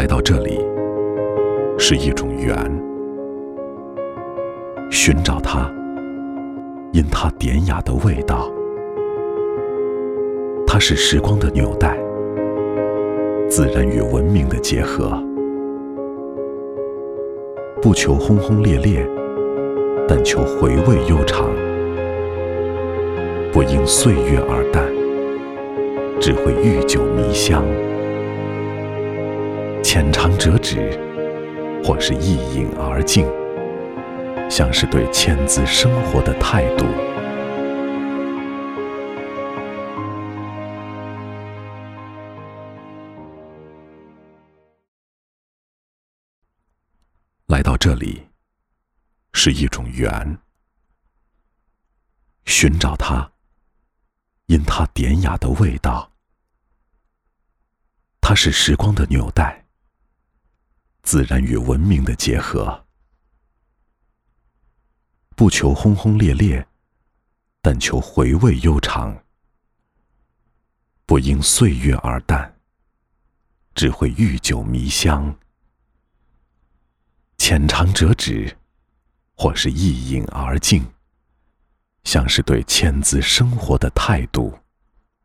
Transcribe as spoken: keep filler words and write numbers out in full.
来到这里是一种缘，寻找它，因它典雅的味道。它是时光的纽带，自然与文明的结合。不求轰轰烈烈，但求回味悠长。不因岁月而淡，只会愈久弥香。浅尝辄止，或是一饮而尽，像是对签字生活的态度。来到这里是一种缘，寻找它，因它典雅的味道。它是时光的纽带，自然与文明的结合。不求轰轰烈烈，但求回味悠长。不因岁月而淡，只会愈久弥香。浅尝辄止，或是一饮而尽，像是对签字生活的态度。